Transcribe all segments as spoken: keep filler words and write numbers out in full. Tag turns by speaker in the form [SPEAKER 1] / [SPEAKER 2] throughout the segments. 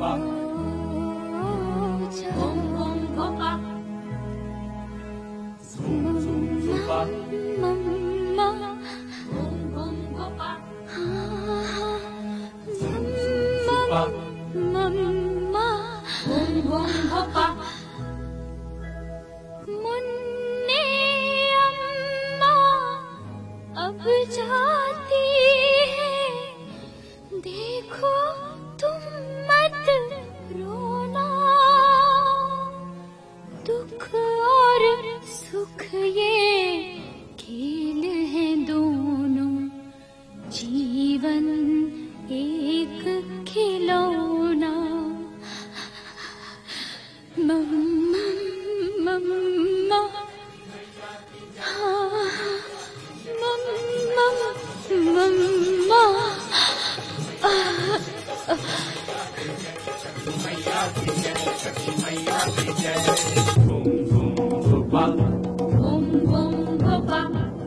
[SPEAKER 1] मुन्ने अम्मा अब जाती है, देखो तुम मत रोना, दुख और सुख ये खेल है दोनों, जीवन एक खिलौना। मम्मा मम्मा हाँ मम्मा मम्मा Bum bum boppa,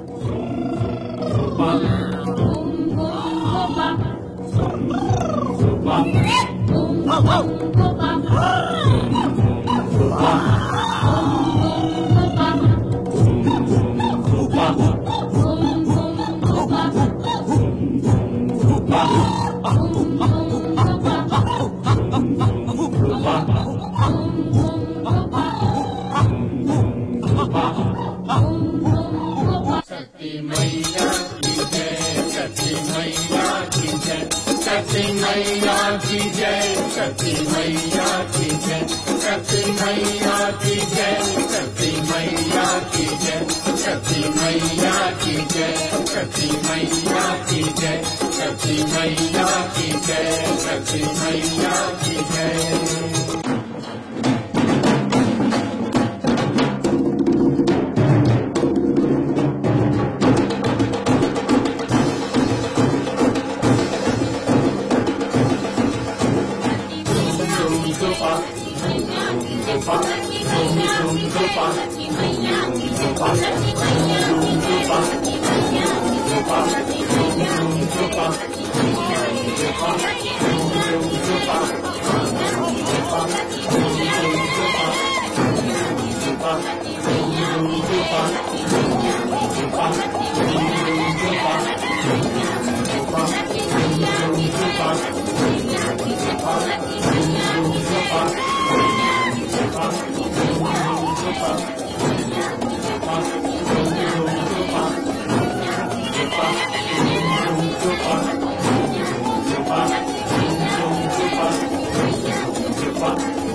[SPEAKER 1] bum bum boppa, bum bum boppa,
[SPEAKER 2] शक्ति मैया की जय, शक्ति मैया की जय, शक्ति मैया की जय, शक्ति मैया की जय, शक्ति मैया की जय, शक्ति मैया की जय, शक्ति मैया की जय, शक्ति मैया की जय, शक्ति मैया की जय, शक्ति मैया की जय। Bye.